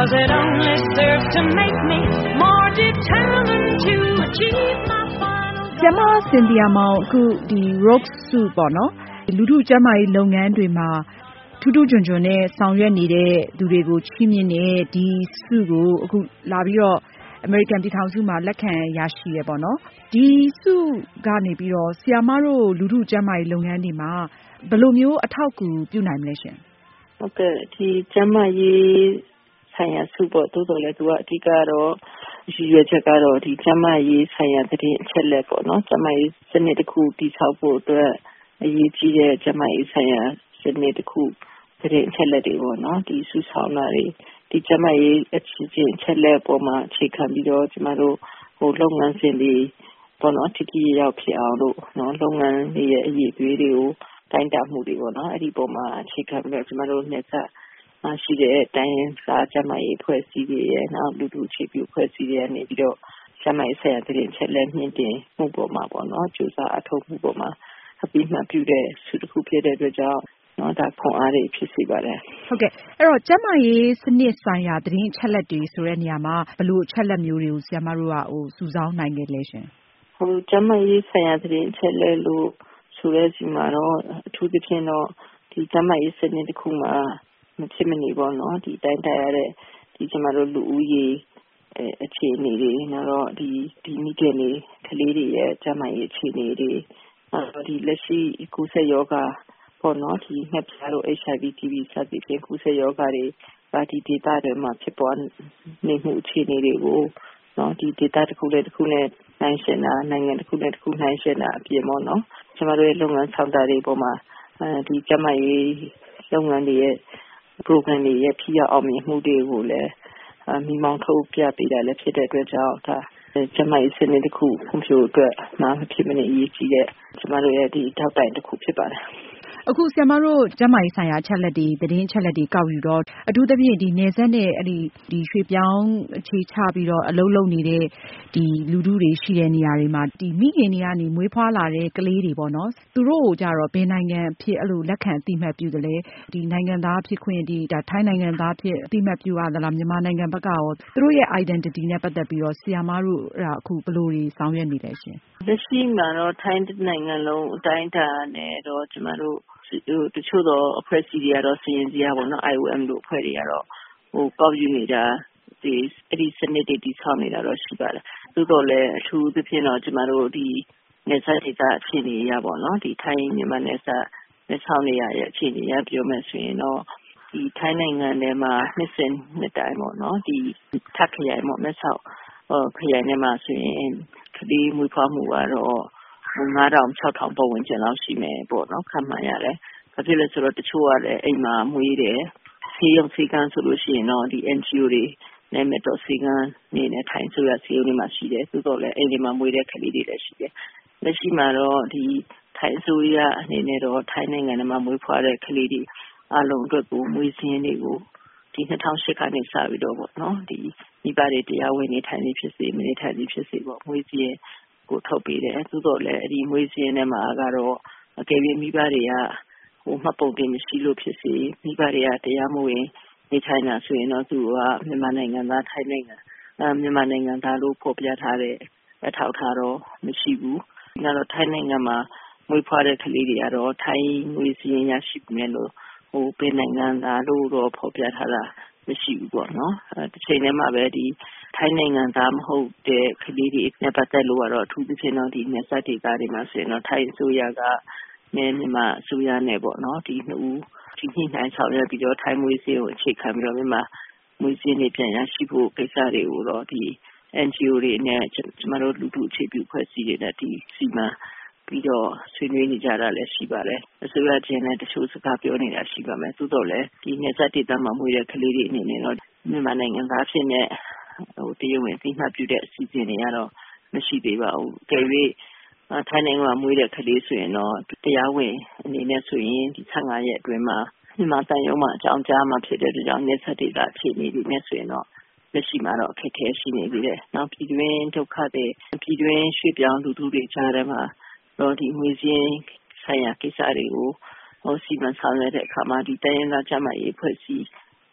'cause it only serves to make me more determined to achieve my final goal. ကျမစင်တီယာမောင်အခုဒီ rock suit ပေါ့နော်လူထုကျန်းမာရေးလုပ်ငန်းတွေမှာထူးထူးချွန်ချွန်နဲ့ဆောင်ရွက်နေတဲ့သူတွေကိုချီးမြှင့်တဲ့ဒီဆုကိုအခုလာပြီးတော့အမေရိကန်ပြည်ထောင်စုမှာလက်ခံရရှိရပေါ့နော်ဒီဆုကနေပြီးတော့ဆီယာမတို့လူထုကျန်းမာရေးလုပ်ငန်းတွေမှာဘယ်လိုမျိုးအထောက်အကူပြုနိုင်မလဲရှင်ဟုတ်ကဲ့ဒီကျန်းမာရေးဆိုင်ရာဆုပေါ့တိုးတော်လဲသူကအဓိကတော့ရည်ရွယ်ချက်ကတော့ဒီကျန်းမာရေးဆိုင်ရာသတင်းအချက်အလက်ပေါ့နော်ကျန်းမာရေးစနစ်တစ်ခုတည်ဆောက်ဖို့အတွက်အရေးကြီးတဲ့ကျန်းမာရေးဆိုင်ရာစနစ်တစ်ခုသတင်းအချက်အလက်တွေပေါ့နော်ဒီစုဆောင်းတာတွေဒီကျန်းမာရေးအချင်းအချက်အလက်ပေါ်မှာအခြေခံပြီးတော့ကျမတို့လုပ်ငန်းစဉ်တွေပေါ့နော်ထိထိရောက်ဖြစ်အောင်လို့နော်လုပ်ငန်းတွေရဲ့အရေးအသွေးတွေကိုတိုင်းတာမှုတွေပေါ့နော်အဲ့ဒီပေါ်မှာအခြေခံပြီးတော့ကျမတို့နေဆက်ရှိတဲ့တိုင်းစာကျန်းမာရေးဖွဲ့စည်းတွေရဲ့နောက်လူထုအခြေပြုဖွဲ့စည်းတွေကနေပြီးတော့ကျန်းမာရေးဆိုင်ရာသတင်းချက်လက်မြင့်တင်မှုပေါ်မှာပေါ့နော်ကြိုးစားအထောက်မှုပေါ်မှာအပြီးမှပြုတဲ့ဆုတစ်ခုဖြစ်တဲ့အတွက်ကြောင့်နော်ဒါခွန်အားတွေဖြစ်စေပါတယ်ဟုတ်ကဲ့အဲ့တော့ကျန်းမာရေးစနစ်ဆိုင်ရာသတင်းချက်လက်တွေဆိုတဲ့နေရာမှာဘယ်လိုချက်လက်မျိုးတွေကိုဆရာမတို့ကစုဆောင်းနိုင်ခဲ့လဲရှင်ကျန်းမာရေးဆိုင်ရာသတင်းချက်လက်လို့ဆိုတဲ့စီမှာတော့အထူးသဖြင့်တော့ဒီကျန်းမာရေးစနစ်တစ်ခုမှာမဖြစ်မနေပေါ့နော်ဒီတိုင်းတာရတဲ့ဒီကျမတို့လူဦးရေအခြေအနေတွေနောက်တော့ဒီမိခင်တွေကလေးတွေရဲ့ကျန်းမာရေးအခြေအနေတွေနောက်ဒီလက်ရှိကူးစက်ရောဂါပေါ့နော်ဒီငှက်ဖျားတို့ HIV TB စသဖြင့်ကူးစက်ရောဂါတွေဒီဒေသတွေမှာဖြစ်ပေါ်နေမှုအခြေအနေတွေကိုနော်ဒီဒေသတစ်ခုနဲ့တစ်ခုနဲ့နိုင်ရှင်တာနိုင်ငံတစ်ခုနဲ့တစ်ခုနိုင်ရှင်တာအပြင်ပေါ့နော်ကျမတို့ရဲ့လုပ်ငန်းဆောင်တာတွေပေါ်မှာဒီကျန်းမာရေးလုပ်ငန်းတွေရဲ့ program တွေရဲ့ထိရောက်အောင်မြင်မှုတွေကိုလည်းမိမောင်းထုတ်ပြပေးတာလည်းဖြစ်တဲ့အတွက်ကြောင့်ဒါကျန်းမာရေးစနစ်တစ်ခုဖွံ့ဖြိုးအတွက်မဖြစ်မနေအရေးကြီးတဲ့ကျမတို့ရဲ့ဒီထောက်တိုင်တစ်ခုဖြစ်ပါတယ်အခုဆရာမတို့ကျန်းမာရေးဆိုင်ရာအချက်လက်တွေသတင်းအချက်လက်တွေကောက်ယူတော့အထူးသဖြင့်ဒီနယ်စပ်နဲ့ဒီရွှေပြောင်းအခြေချပြီးတော့အလုပ်လုပ်နေတဲ့ဒီလူထုတွေရှိတဲ့နေရာတွေမှာဒီမိခင်တွေကနေမွေးဖွားလာတဲ့ကလေးတွေပေါ့နော်သူတို့ကိုကြတော့ဘယ်နိုင်ငံဖြစ်အဲ့လိုလက်ခံအသိမှတ်ပြုတယ်လဲဒီနိုင်ငံသားဖြစ်ခွင့်ဒါထိုင်းနိုင်ငံသားဖြစ်အသိမှတ်ပြုရသလားမြန်မာနိုင်ငံဘက်ကရောသူတို့ရဲ့ identity နဲ့ပတ်သက်ပြီးတော့ဆရာမတို့အခုဘယ်လိုတွေဆောင်ရွက်နေလဲရှင်လက်ရှိမှာတော့ထိုင်းနိုင်ငံလုံးအတိုင်းအတာနဲ့တော့ကျမတို့တချို့တော့အဖွဲ့အစည်းတွေကတော့စီရင်စရာပေါ့နော် IOM တို့အဖွဲ့တွေကတော့ကောက်ယူနေတာဒီအဲ့ဒီစနစ်တွေတည်ဆောက်နေတာတော့ရှိပါတယ်သို့တော်လည်းအထူးသဖြင့်တော့ကျမတို့ဒီနယ်စပ်ဒေသအခြေအနေရပေါ့နော်ဒီထိုင်းမြန်မာနယ်စပ်လက်ဆောင်နေရရဲ့အခြေအနေရပြောမယ်ဆိုရင်တော့ဒီထိုင်းနိုင်ငံထဲမှာနှစ်စဉ်နှစ်တိုင်းပေါ့နော်ဒီထပ်ခရိုင်ပေါ့မဲဆောက်ခရိုင်ထဲမှာဆိုရင်ကလေးမွေးဖွားမှုကတော့9,000-6,000 ပတ်ဝန်းကျင်လောက်ရှိမယ်ပေါ့နော်ခန့်မှန်းရတယ်။ဘာဖြစ်လဲဆိုတော့တချို့ကလည်းအိမ်မှာမွေးတယ်ဆေးရုံဆေးကန်းဆိုလို့ရှိရင်တော့ဒီ NGO တွေနဲ့မဲ့တော့ဆေးကန်းနေနဲ့ထိုင်းဆိုရဆေးရုံတွေမှာရှိတယ်သို့တော်လည်းအိမ်တွေမှာမွေးတဲ့ကလေးတွေလည်းရှိတယ်။လက်ရှိမှာတော့ဒီထိုင်းဆိုရအနေနဲ့တော့ထိုင်းနိုင်ငံထဲမှာမွေးဖွားတဲ့ကလေးတွေအလုံးအတွက်ကိုမွေးစင်းတွေကိုဒီ2008ကနေစပြီးတော့ပေါ့နော်ဒီမိဘတွေတရားဝင်နေထိုင်နေဖြစ်စေမနေထိုင်နေဖြစ်စေပေါ့မွေးစင်းကိုထုတ်ပေးတယ်သို့တော်လည်းအဲ့ဒီမွေးစင်းထဲမှာကတော့အကယ်၍မိဘတွေကမှတ်ပုံတင်မရှိလို့ဖြစ်စေမိဘတွေကတရားမဝင်နေထိုင်တာဆိုရင်တော့သူကမြန်မာနိုင်ငံသားထိုင်းနိုင်ငံမြန်မာနိုင်ငံသားလို့ဖော်ပြထားတဲ့အထောက်အထားတော့မရှိဘူး။နောက်တော့ထိုင်းနိုင်ငံမှာမွေးဖွားတဲ့ကလေးတွေကတော့ထိုင်းမွေးစင်းရရှိမယ်လို့ဘယ်နိုင်ငံသားလို့တော့ဖော်ပြထားတာမရှိဘူးပေါ့နော်။တစ်ချိန်တည်းမှာပဲဒီထိုင်းနိုင်ငံသားမဟုတ်တဲ့ကလေးတွေနဲ့ပတ်သက်လို့ကတော့အထူးသဖြင့်တော့ဒီနယ်စပ်ဒေသတွေမှာဆိုရင်တော့ထိုင်းအစိုးရကမြန်မာအစိုးရနဲ့ပေါ့နော်ဒီနှစ်ဦးဒီညှိနှိုင်းဆောင်ရွက်ပြီးတော့ထိုင်းမွေးစင်းကိုအခြေခံပြီးတော့မြန်မာမွေးစင်းတွေပြန်ရရှိဖို့ကိစ္စတွေကိုတော့ဒီ NGO တွေနဲ့ကျမတို့လူထုအခြေပြုဖွဲ့စည်းတွေနဲ့ဒီစီမံပြီးတော့ဆွေးနွေးနေကြတာလည်းရှိပါတယ်အစိုးရချင်းနဲ့တချို့စကားပြောနေတာရှိပါမယ်သို့တော်လည်းဒီနယ်စပ်ဒေသမွေးတဲ့ကလေးတွေအနေနဲ့တော့မြန်မာနိုင်ငံသားဖြစ်နေတရားဝင်သိမှတ်ပြုတဲ့အစီအစဉ်တွေကတော့မရှိသေးပါဘူးကြွေထိုင်းနိုင်ငံမှာမွေးတဲ့ကလေးဆိုရင်တော့တရားဝင်အနေနဲ့ဆိုရင်ဒီ15ရက်အတွင်းမှာမြန်မာတန်ရုံးမှာအကြောင်းကြားမှာဖြစ်တဲ့ကြောင့်နယ်စပ်ဒေသအခြေအနေတွေနဲ့ဆိုရင်တော့လက်ရှိမှာတော့အခက်အခဲရှိနေသေးတယ်နောက်ပြည်တွင်းဒုက္ခတွေပြည်တွင်းရွှေ့ပြောင်းလူထုတွေကြားထဲမှာတော့ဒီငွေစင်းဆိုင်ရာကိစ္စတွေကိုစီမံဆောင်ရွက်တဲ့အခါမှာဒီတိုင်းရင်းသားကျန်းမာရေးဖွဲ့စည်း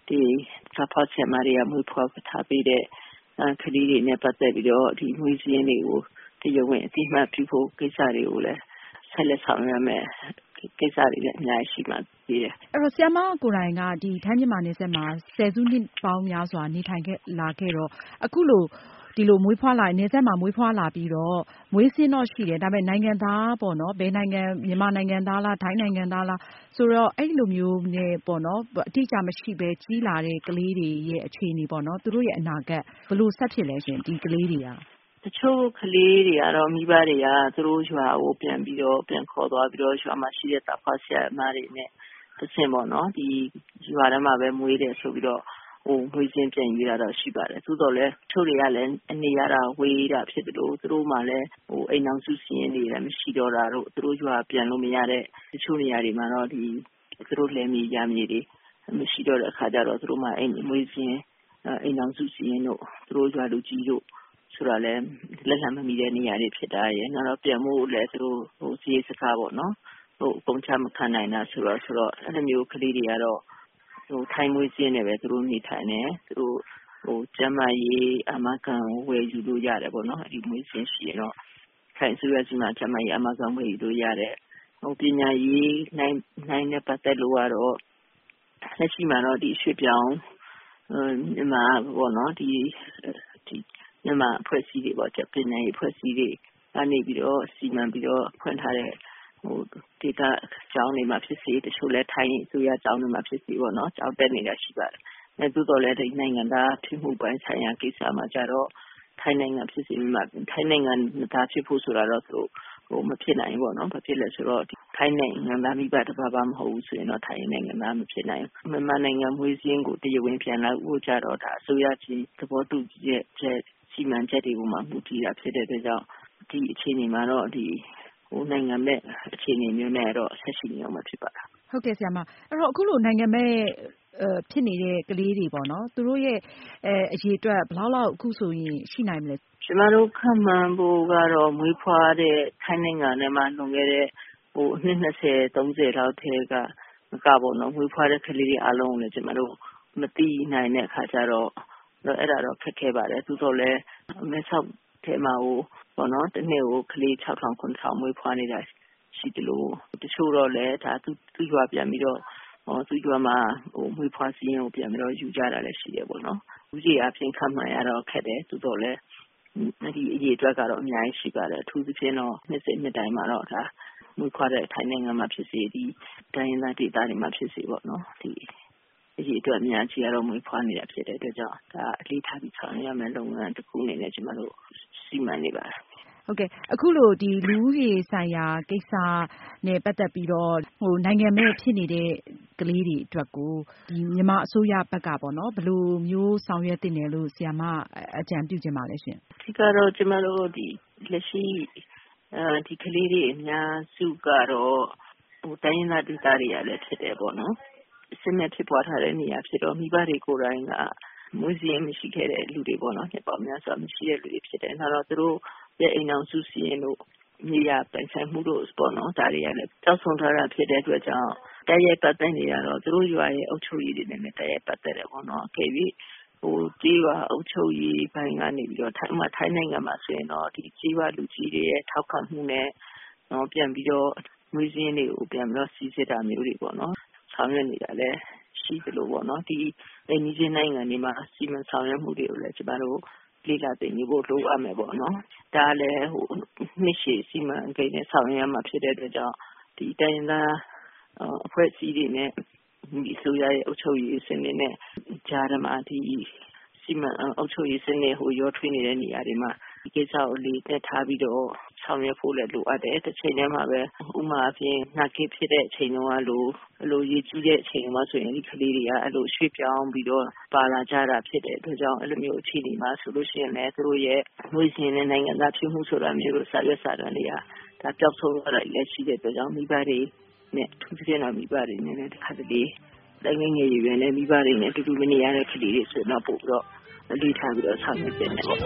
ဒီစာဖောက်ချက်မတွေကမွေးဖွားထားပြီးတဲ့ကလေးတွေနဲ့ပတ်သက်ပြီးတော့ဒီမွေးစင်းတွေကိုတရားဝင်အသိမှတ်ပြုဖို့ကိစ္စတွေကိုလည်းဆက်လက်ဆောင်ရွက်မယ်ကိစ္စတွေလည်းအများကြီးရှိမှသိတယ်အဲ့တော့ဆရာမကိုယ်တိုင်ကဒီထိုင်းမြန်မာနယ်စပ်မှာဆယ်စုနှစ်ပေါင်းများစွာနေထိုင်ခဲ့လာခဲ့တော့အခုလိုဒီလိုမွေးဖွားလာနယ်စပ်မှာမွေးဖွားလာပြီးတော့မွေးစင်းတော့ရှိတယ်ဒါပေမဲ့နိုင်ငံသားပေါ့နော်ဘယ်နိုင်ငံမြန်မာနိုင်ငံသားလားထိုင်းနိုင်ငံသားလားဆိုတော့အဲ့လိုမျိုးနဲ့ပေါ့နော်အတိအကျမရှိပဲကြီးလာတဲ့ကလေးတွေရဲ့အခြေအနေပေါ့နော်သူတို့ရဲ့အနာဂတ်ဘယ်လိုဆက်ဖြစ်လဲရှင်ဒီကလေးတွေကတချို့ကလေးတွေကတော့မိဘတွေကသူတို့ရွာကိုပြန်ခေါ်သွားပြီးတော့ရွာမှာရှိတဲ့တာဖွားဆရာမတွေနဲ့တစ်ဆင့်ပေါ့နော်ဒီရွာထဲမှာပဲမွေးတယ်ဆိုပြီးတော့မွေးစင်းပြန်ယူရတော့ရှိပါတယ်သို့တော်လည်းတချို့တွေကလည်းအနေရတာဝေးတာဖြစ်တယ်လို့သူတို့မှလည်းအိမ်အောင်စုစင်းနေတယ်မရှိတော့တာတို့သူတို့ရွာပြန်လို့မရတဲ့တချို့နေရာတွေမှာတော့ဒီသူတို့လည်းမြေရမြေတွေမရှိတော့တဲ့အခါကျတော့သူတို့မှအိမ်မွေးစင်းအိမ်အောင်စုစင်းတို့သူတို့ရွာလူကြီးတို့ဆိုတာလည်းလက်လှမ်းမမီတဲ့နေရာတွေဖြစ်တာရဲ့နောက်တော့ပြန်ဖို့လည်းသူတို့စီးရေးစကားပေါ့နော်ပုံချမခံနိုင်တာဆိုတော့အဲ့လိုမျိုးကလေးတွေကတော့ထိုင်းမွေးစင်းနေပဲသူတို့နေထိုင်နေသူတို့ကျမရေးအမကန်ဝယ်ယူလို့ရတယ်ပေါ့နော်ဒီမွေးစင်းရှိရင်တော့ထိုင်းဆိုရစီမှာကျမရေးအမကန်ဝယ်ယူလို့ရတယ်ပညာရေးနိုင်တဲ့ပတ်သက်လို့ကတော့လက်ရှိမှာတော့ဒီရွှေပြောင်းမြန်မာပေါ့နော်ဒီမြန်မာအဖွဲ့အစည်းတွေပေါ့ပညာရေးအဖွဲ့အစည်းတွေကနေပြီးတော့စီမံပြီးတော့ဖွင့်ထားတဲ့ဒေတာကျောင်းတွေမှာဖြစ်စေတချို့လဲထိုင်းဆိုရကျောင်းတွေမှာဖြစ်စေပေါ့နော်ကျောင်းတက်နေတာရှိပါတယ်။သို့တော်လည်းဒီနိုင်ငံသားဖြစ်မှုပိုင်းဆိုင်ရာကိစ္စမှာကြတော့ထိုင်းနိုင်ငံဖြစ်စေမှာထိုင်းနိုင်ငံသားဖြစ်ဖို့ဆိုတာတော့သူမဖြစ်နိုင်ဘူးပေါ့နော်။ဘာဖြစ်လဲဆိုတော့ထိုင်းနိုင်ငံသားမိဘတစ်ပါးမဟုတ်ဘူးဆိုရင်တော့ထိုင်းနိုင်ငံသားမဖြစ်နိုင်ဘူး။မြန်မာနိုင်ငံမွေးစင်းကိုတရားဝင်ပြန်လာဖို့ကြတော့ဒါအစိုးရချင်းသဘောတူချက်စီမံချက်တွေကိုမှမူတည်တာဖြစ်တဲ့အတွက်ကြောင့်ဒီအခြေအနေမှာတော့ဒီနိုင်ငံမဲ့အခြေအနေမျိုးနဲ့တော့ဆက်ရှိနေအောင်မှာဖြစ်ပါလားဟုတ်ကဲ့ဆရာမအဲ့တော့အခုလိုနိုင်ငံမဲ့ဖြစ်နေတဲ့ကလေးတွေပေါ့နော်သူတို့ရဲ့အရေးအတွက်ဘယ်လောက်အခုဆိုရင်ရှိနိုင်မလဲကျမတို့ခန့်မှန်းဖို့ကတော့မွေးဖွားတဲ့ထိုင်းနိုင်ငံထဲမှာလွန်ခဲ့တဲ့အနှစ်20-30လောက်ထဲကပေါ့နော်မွေးဖွားတဲ့ကလေးတွေအားလုံးကိုလည်းကျမတို့မသိနိုင်တဲ့အခါကျတော့အဲ့ဒါတော့ခက်ခဲပါတယ်သို့တော်လည်းမဲဆောက်ထဲမှာပေါ့နော်တစ်နေ့ကိုကလေး 6,000-9,000 မွေးဖွားနေတာရှိတယ်လို့တချို့တော့လည်းဒါသူ့ရွာပြန်ပြီးတော့သူ့ရွာမှာမွေးဖွားစည်းရင်ကိုပြန်ပြီးတော့ယူကြတာလည်းရှိတယ်ပေါ့နော်ဦးကြီးအပြင်ခန့်မှန်းရတော့ခက်တယ်သို့တော်လည်းဒီအရေးအတွက်ကတော့အများကြီးရှိပါတယ်အထူးသဖြင့်တော့နှစ်တိုင်းမှာတော့ဒါမွေးဖွားတဲ့ထိုင်းနိုင်ငံမှာဖြစ်စေဒီတိုင်းရင်းသားဒေသတွေမှာဖြစ်စေပေါ့နော်ဒီအရေးအတွက်အများကြီးကတော့မွေးဖွားနေတာဖြစ်တဲ့အတွက်ကြောင့်ဒါအလေးထားပြီးဆောင်ရွက်ရမယ့်လုပ်ငန်းတစ်ခုအနေနဲ့ကျမတို့စီမံနေပါတယ်ဟုတ်ကဲ့အခုလိုဒီလူဦးရေဆိုင်ရာကိစ္စနဲ့ပတ်သက်ပြီးတော့နိုင်ငံမဲ့ဖြစ်နေတဲ့ကလေးတွေအတွက်ကိုဒီမြန်မာအစိုးရဘက်ကပေါ့နော်ဘယ်လိုမျိုးဆောင်ရွက်သင့်တယ်လို့ဆရာမအကြံပြုချင်ပါလဲရှင်ဒီကတော့ကျမတို့ဒီလက်ရှိဒီကလေးတွေအများစုကတော့တိုင်းရင်းသားဒေသတွေကလည်းဖြစ်တယ်ပေါ့နော်အစမဲ့ဖြစ်ပွားထားတဲ့နေရာဖြစ်တော့မိဘတွေကိုယ်တိုင်ကမွေးစင်းမရှိခဲ့တဲ့လူတွေပေါ့နော်နှစ်ပေါင်းများစွာမရှိတဲ့လူတွေဖြစ်တယ်။နောက်တော့သူတို့ရဲ့အိမ်အောင်စုစည်းတို့မြေယာပိုင်ဆိုင်မှုတို့ပေါ့နော်ဒါတွေကလည်းတောက်ဆုံထားတာဖြစ်တဲ့အတွက်ကြောင့်တိုက်ရိုက်ပတ်သက်နေရတော့သူတို့ရွာရဲ့အုပ်ချုပ်ရေးတွေနဲ့တိုက်ရိုက်ပတ်သက်တယ်ပေါ့နော်။ခေပြီးကြေးရွာအုပ်ချုပ်ရေးဘိုင်းကနေပြီးတော့ထိုင်းနိုင်ငံမှာဆိုရင်တော့ဒီကြေးရွာလူကြီးတွေရဲ့ထောက်ခံမှုနဲ့ပြန်ပြီးတော့မွေးစင်းတွေကိုပြန်ပြီးတော့စီစစ်တာမျိုးတွေပေါ့နော်။ဆောင်ရွက်နေတာလည်းရှိသလိုပေါ့နော်ဒီအိမ်ကြီးချင်းနိုင်ငံတွေမှာစီမံဆောင်ရွက်မှုတွေကိုလည်းကျမတို့လေ့လာသိနေဖို့လိုအပ်မယ်ပေါ့နော်ဒါလည်းနှစ်ရှည်စီမံကိန်းနဲ့ဆောင်ရွက်မှာဖြစ်တဲ့အတွက်ကြောင့်ဒီတိုင်းရင်းသားအဖွဲ့အစည်းတွေနဲ့ဒီအစိုးရရဲ့အုပ်ချုပ်ရေးစနစ်နဲ့ကြားထဲမှာဒီစီမံအုပ်ချုပ်ရေးစနစ်ရောထွေးနေတဲ့နေရာတွေမှာဒီကိစ္စကိုလေ့လာထားပြီးတော့ဆောင်ရွက်ဖို့လည်းလိုအပ်တယ်တစ်ချိန်တည်းမှာပဲဥမာအပြင်နှာကိဖြစ်တဲ့အချိန်တုန်းကလိုရေးကြီးတဲ့အချိန်မှာဆိုရင်ဒီကလေးတွေကအဲ့လိုရွှေ့ပြောင်းပြီးတော့ပါလာကြတာဖြစ်တဲ့အတွက်ကြောင့်အဲ့လိုမျိုးအခြေအနေမှာဆိုလို့ရှိရင်လည်းသူတို့ရဲ့မွေးစင်းတဲ့နိုင်ငံသားဖြစ်မှုဆိုတာမျိုးကိုစာရွက်စာတမ်းတွေကဒါပျောက်ဆုံးသွားတာလည်းရှိတဲ့အတွက်ကြောင့်မိဘတွေနဲ့ထူးခြားတဲ့မိဘတွေနဲ့တခါတလေတိုင်းငယ်ရွယ်နဲ့မိဘတွေနဲ့တူတူမနေရတဲ့ကလေးတွေဆိုတော့ပို့ပြီးတော့လေးထားပြီးတော့ဆောင်ရွက်နေတယ်ပေါ့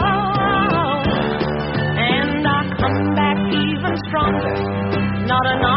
And I come back even stronger, not an